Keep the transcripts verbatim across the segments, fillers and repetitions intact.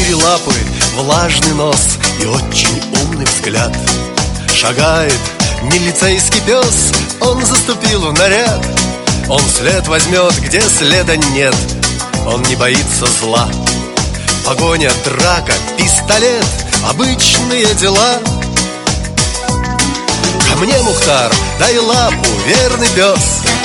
четыре лапы, влажный нос и очень умный взгляд. Шагает милицейский пес, он заступил в наряд. Он след возьмет, где следа нет, он не боится зла. Погоня, драка, пистолет — обычные дела. Ко мне, Мухтар, дай лапу, верный пес.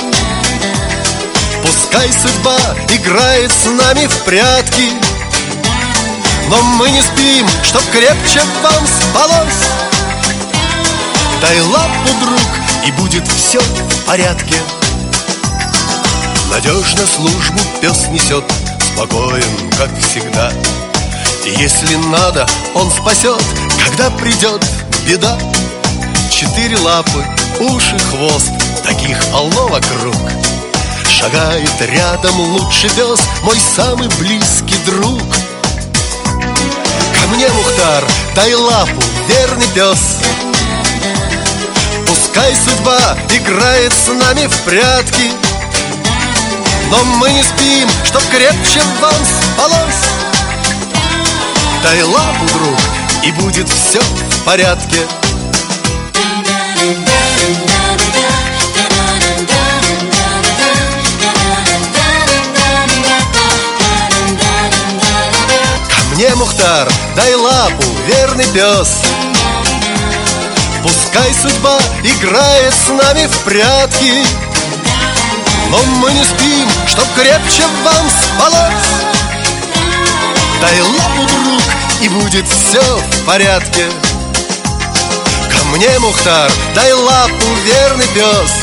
Пускай судьба играет с нами в прятки, но мы не спим, чтоб крепче вам спалось. Дай лапу, друг, и будет все в порядке. Надежно службу пес несет, спокоен, как всегда. И если надо, он спасет, когда придет беда. Четыре лапы, уши, хвост, таких полно вокруг. Шагает рядом лучший пес, мой самый близкий друг. Ко мне, Мухтар, дай лапу, верный пес. Пускай судьба играет с нами в прятки, но мы не спим, чтоб крепче вам спалось. Дай лапу, друг, и будет все в порядке. Ко мне, Мухтар, дай лапу, верный пес. Пускай судьба играет с нами в прятки, но мы не спим, чтоб крепче вам спалось. Дай лапу, друг, и будет все в порядке. Ко мне, Мухтар, дай лапу, верный пес.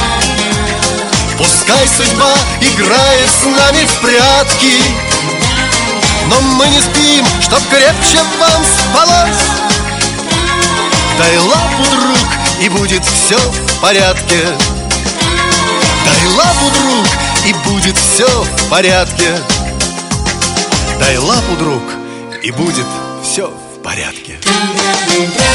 Пускай судьба играет с нами в прятки, но мы не спим, чтоб крепче вам спалось. Дай лапу, друг, и будет все в порядке. Дай лапу, друг, и будет все в порядке. Дай лапу, друг, и будет все в порядке.